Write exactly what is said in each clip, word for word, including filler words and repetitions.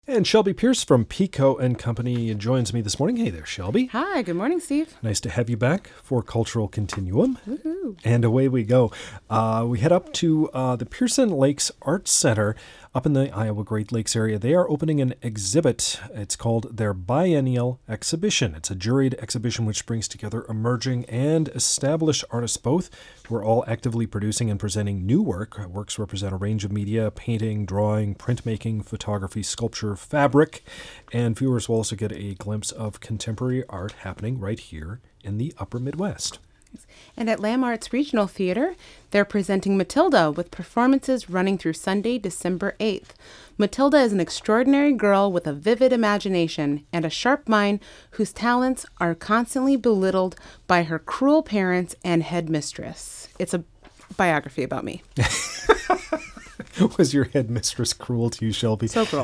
And Shelby Pierce from Pico and Company joins me this morning. Hey there, Shelby. Hi, good morning, Steve. Nice to have you back for Cultural Continuum. Woohoo. And away we go. Uh, we head up to uh, the Pearson Lakes Arts Center up in the Iowa Great Lakes area. They are opening an exhibit. It's called their Biennial Exhibition. It's a juried exhibition which brings together emerging and established artists both who are all actively producing and presenting new work. Works represent a range of media, painting, drawing, printmaking, photography, sculpture, fabric, and viewers will also get a glimpse of contemporary art happening right here in the Upper Midwest. And at Lamb Arts Regional Theater, they're presenting Matilda with performances running through Sunday, December eighth. Matilda is an extraordinary girl with a vivid imagination and a sharp mind whose talents are constantly belittled by her cruel parents and headmistress. It's a biography about me. Was your headmistress cruel to you, Shelby? So cruel.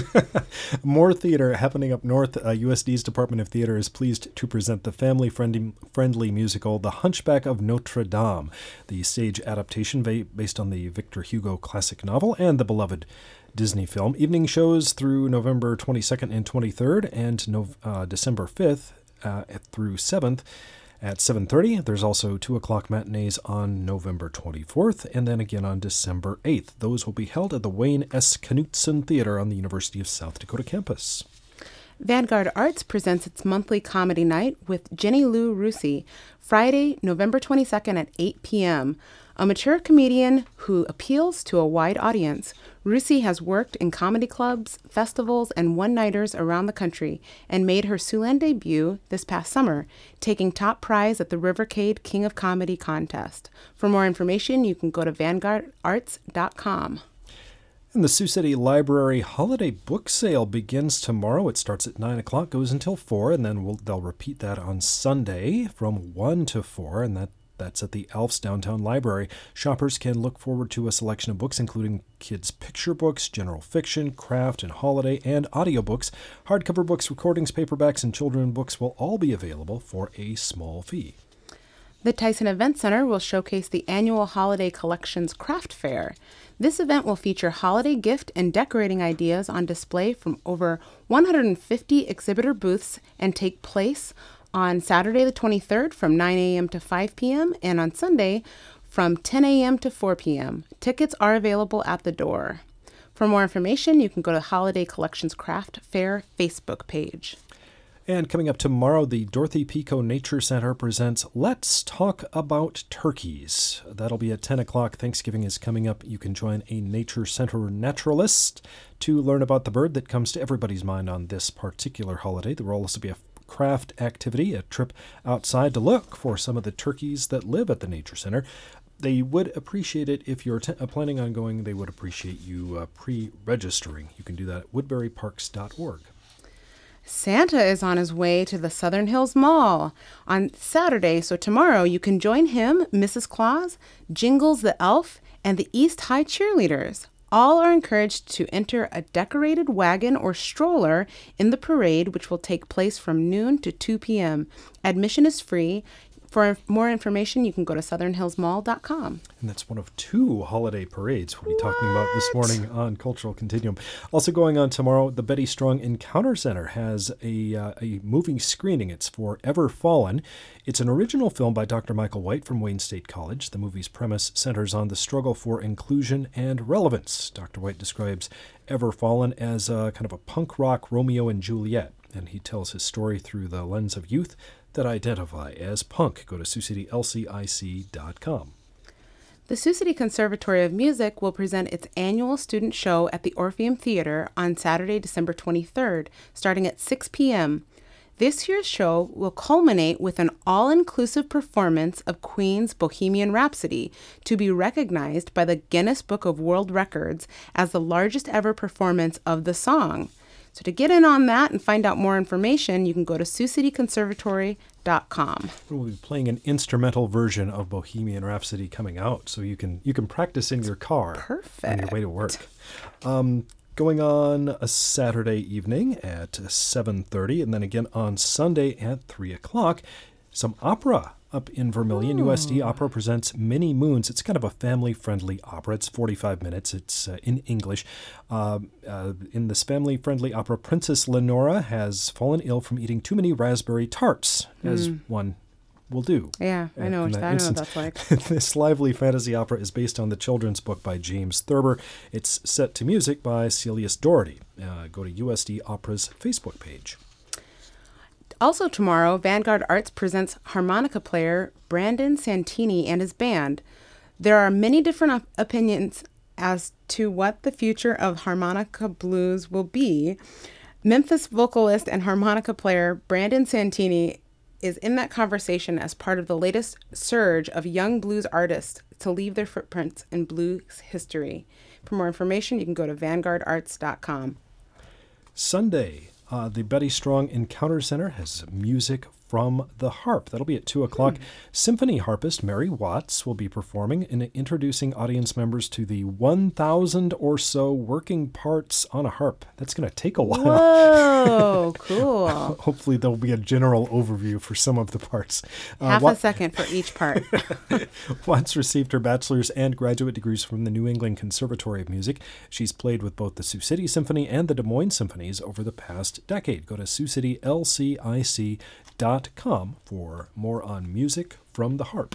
More theater happening up north. Uh, U S D's Department of Theater is pleased to present the family-friendly friendly musical The Hunchback of Notre Dame, the stage adaptation ba- based on the Victor Hugo classic novel and the beloved Disney film. Evening shows through November twenty-second and twenty-third and no, uh, December fifth uh, through seventh. At seven thirty, there's also two o'clock matinees on November twenty-fourth, and then again on December eighth. Those will be held at the Wayne S. Knutson Theater on the University of South Dakota campus. Vanguard Arts presents its monthly comedy night with Jenny Lou Rusi, Friday, November twenty-second at eight p.m. A mature comedian who appeals to a wide audience, Rusi has worked in comedy clubs, festivals, and one-nighters around the country and made her Siouxland debut this past summer, taking top prize at the Rivercade King of Comedy contest. For more information, you can go to vanguard arts dot com. And the Sioux City Library Holiday Book Sale begins tomorrow. It starts at nine o'clock, goes until four, and then we'll, they'll repeat that on Sunday from one to four, and that That's at the Alf's Downtown Library. Shoppers can look forward to a selection of books, including kids' picture books, general fiction, craft and holiday, and audiobooks. Hardcover books, recordings, paperbacks, and children's books will all be available for a small fee. The Tyson Event Center will showcase the annual Holiday Collections Craft Fair. This event will feature holiday gift and decorating ideas on display from over one hundred fifty exhibitor booths and take place on Saturday the twenty-third from nine a.m. to five p.m. and on Sunday from ten a.m. to four p.m. Tickets are available at the door. For more information, you can go to Holiday Collections Craft Fair Facebook page. And coming up tomorrow, the Dorothy Pico Nature Center presents Let's Talk About Turkeys. That'll be at ten o'clock. Thanksgiving is coming up. You can join a Nature Center naturalist to learn about the bird that comes to everybody's mind on this particular holiday. There will also be a craft activity, a trip outside to look for some of the turkeys that live at the Nature Center. They would appreciate it if you're t- planning on going. They would appreciate you uh, pre-registering. You can do that at woodbury parks dot org. Santa is on his way to the Southern Hills Mall on Saturday, so tomorrow you can join him, Missus Claus, Jingles the Elf, and the East High Cheerleaders. All are encouraged to enter a decorated wagon or stroller in the parade, which will take place from noon to two p.m. Admission is free. For more information, you can go to southern hills mall dot com. And that's one of two holiday parades we'll be What? talking about this morning on Cultural Continuum. Also going on tomorrow, the Betty Strong Encounter Center has a, uh, a movie screening. It's for Ever Fallen. It's an original film by Doctor Michael White from Wayne State College. The movie's premise centers on the struggle for inclusion and relevance. Doctor White describes Ever Fallen as a kind of a punk rock Romeo and Juliet, and he tells his story through the lens of youth that identify as punk. Go to sioux city l c i c dot com. The Sioux City Conservatory of Music will present its annual student show at the Orpheum Theater on Saturday, December twenty-third, starting at six p.m. This year's show will culminate with an all-inclusive performance of Queen's Bohemian Rhapsody, to be recognized by the Guinness Book of World Records as the largest ever performance of the song. So to get in on that and find out more information, you can go to sioux city conservatory dot com. We'll be playing an instrumental version of Bohemian Rhapsody coming out, so you can you can practice in your car Perfect. on your way to work. Um, going on a Saturday evening at seven thirty, and then again on Sunday at three o'clock, some opera up in Vermilion, U S D Opera presents Many Moons. It's kind of a family-friendly opera. It's forty-five minutes. It's uh, in English. Uh, uh, in this family-friendly opera, Princess Lenora has fallen ill from eating too many raspberry tarts, as mm. one will do. Yeah, I know, what, I know what that's like. This lively fantasy opera is based on the children's book by James Thurber. It's set to music by Celius Doherty. Uh, go to U S D Opera's Facebook page. Also tomorrow, Vanguard Arts presents harmonica player Brandon Santini and his band. There are many different op- opinions as to what the future of harmonica blues will be. Memphis vocalist and harmonica player Brandon Santini is in that conversation as part of the latest surge of young blues artists to leave their footprints in blues history. For more information, you can go to vanguard arts dot com. Sunday, uh, the Betty Strong Encounter Center has music from the harp. That'll be at two o'clock. Mm. Symphony harpist Mary Watts will be performing and introducing audience members to the one thousand or so working parts on a harp. That's going to take a while. Whoa, cool. Hopefully there'll be a general overview for some of the parts. Half uh, Wat- a second for each part. Watts received her bachelor's and graduate degrees from the New England Conservatory of Music. She's played with both the Sioux City Symphony and the Des Moines Symphonies over the past decade. Go to sioux city l c i c dot com for more on music from the harp.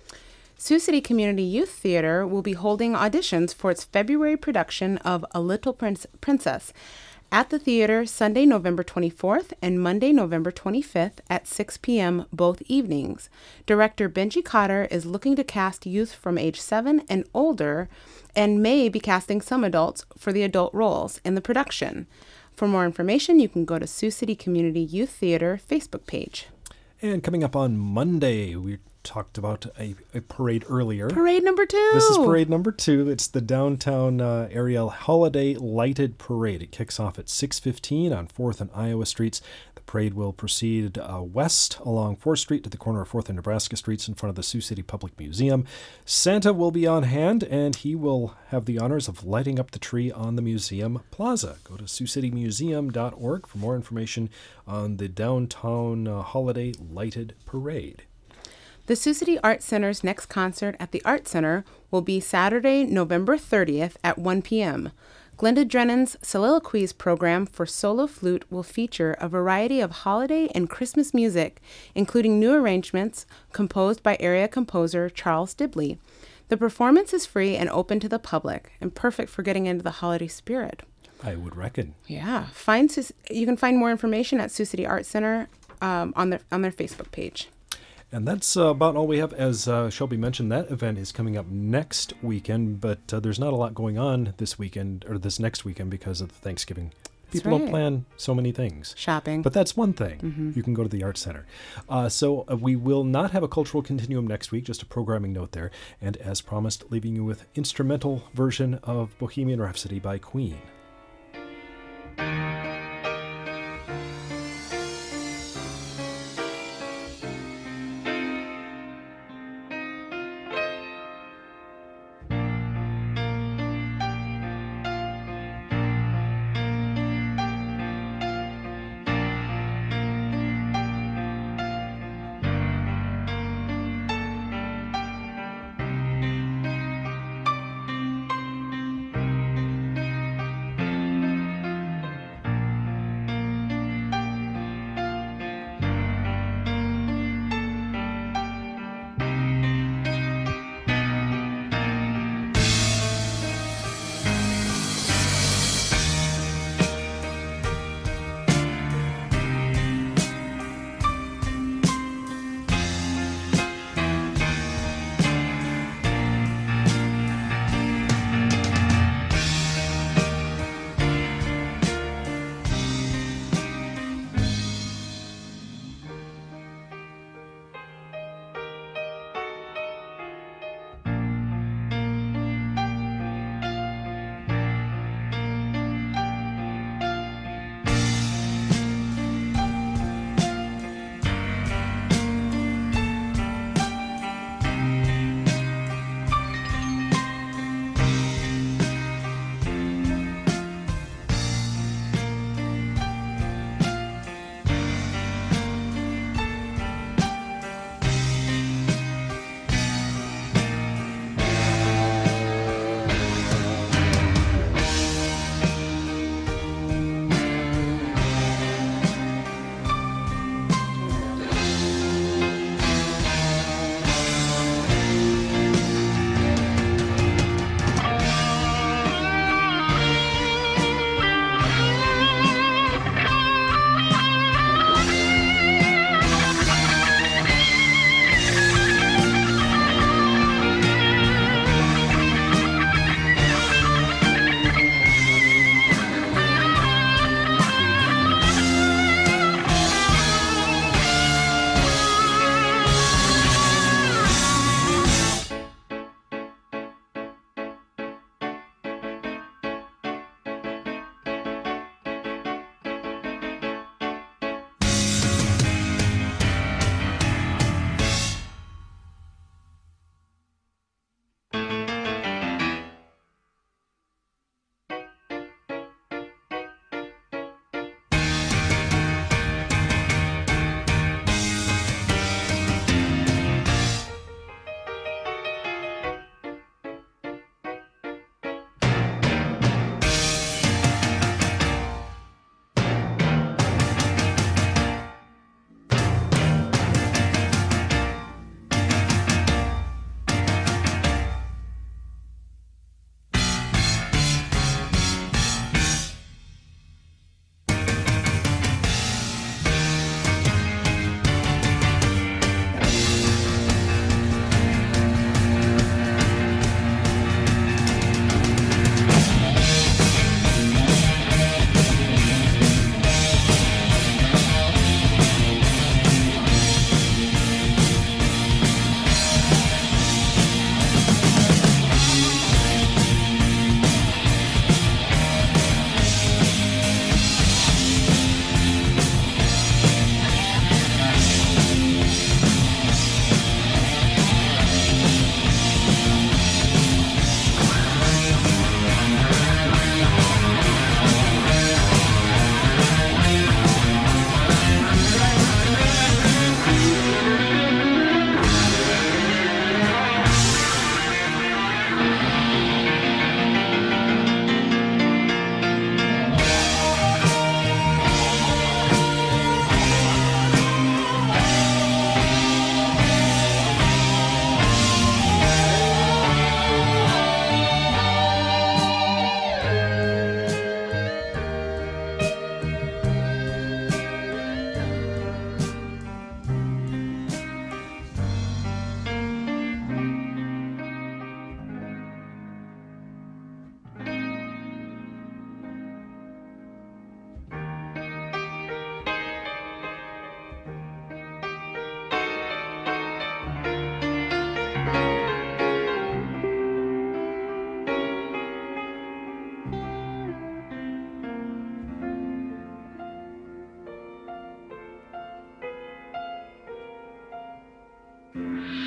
Sioux City Community Youth Theater will be holding auditions for its February production of A Little Prince- Princess at the theater Sunday, November twenty-fourth and Monday, November twenty-fifth at six p.m. both evenings. Director Benji Cotter is looking to cast youth from age seven and older and may be casting some adults for the adult roles in the production. For more information, you can go to Sioux City Community Youth Theater Facebook page. And coming up on Monday, we talked about a, a parade earlier. Parade number two. This is parade number two. It's the downtown uh, area Holiday Lighted Parade. It kicks off at six fifteen on fourth and Iowa Streets. The parade will proceed uh, west along fourth Street to the corner of fourth and Nebraska Streets in front of the Sioux City Public Museum. Santa will be on hand, and he will have the honors of lighting up the tree on the museum plaza. Go to sioux city museum dot org for more information on the downtown uh, Holiday Lighted Parade. The Sioux City Arts Center's next concert at the Art Center will be Saturday, November thirtieth at one p.m. Glenda Drennan's Soliloquies program for solo flute will feature a variety of holiday and Christmas music, including new arrangements composed by area composer Charles Dibley. The performance is free and open to the public, and perfect for getting into the holiday spirit. I would reckon. Yeah. Find you can find more information at Sioux City Arts Center um, on their on their Facebook page. And that's uh, about all we have. As uh, Shelby mentioned, that event is coming up next weekend, but uh, there's not a lot going on this weekend or this next weekend because of Thanksgiving. People right. don't plan so many things. Shopping. But that's one thing. Mm-hmm. You can go to the Art Center. Uh, so uh, we will not have a cultural continuum next week, just a programming note there. And as promised, leaving you with instrumental version of Bohemian Rhapsody by Queen. you.